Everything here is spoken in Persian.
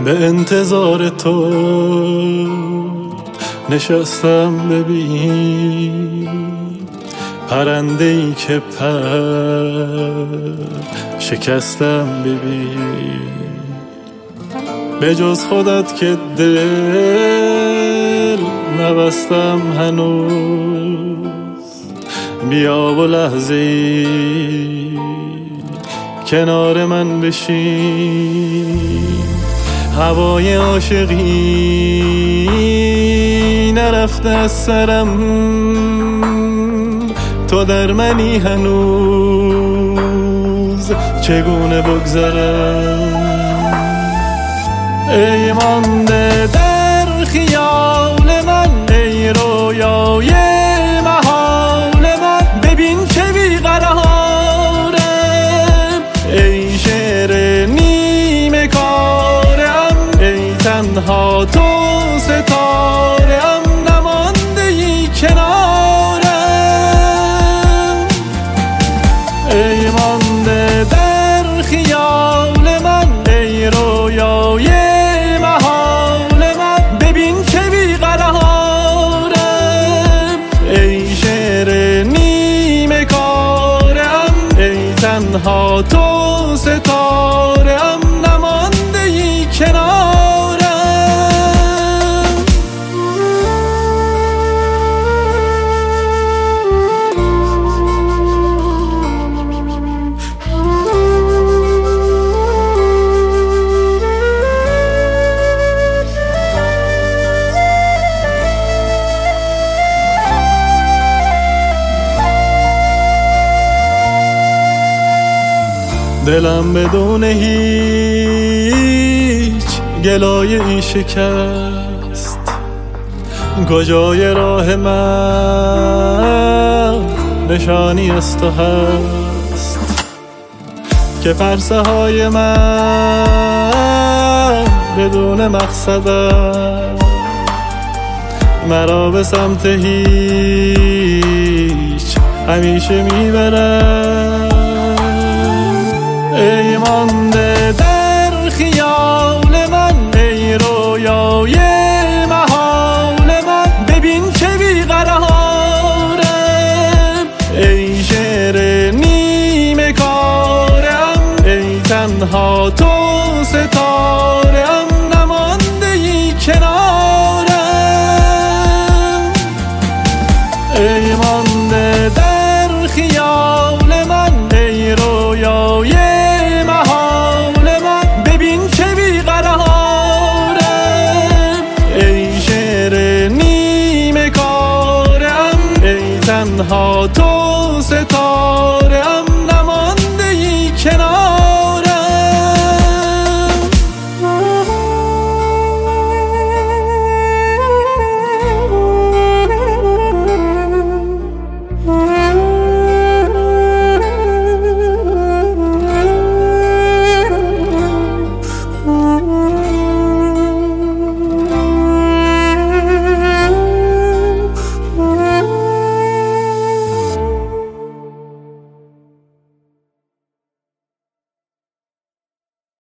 به انتظار تو نشستم ببین پرنده ای که پر شکستم ببین به جز خودت که دل نبستم هنوز بیا و لحظه ای کنار من بشین هوای عاشقی نرفته از سرم تو در منی هنوز چگونه بگذرم ای مانده در خیال من ای رویای محال من ببین چه بیقرارم ای شعر نیمه کارم ای تنها تو ستارم نمانده ای کنارم ای مانده در خیال من ای رویای تنها تو ستارم نمانده ای کنارم دلم بدون هیچ گلایه‌ای شکست کجای راه من نشانی از تو هست که پرسه های من بدون مقصد است مرا به سمت هیچ همیشه میبرد ای مانده در خیال من ای رویای محال من ببین چه بیقرارم ای شعر نیمه کارم ای تنها تو ستارم نمانده ای کنارم ای مانده در خیال من ای رویای تنها تو ستاره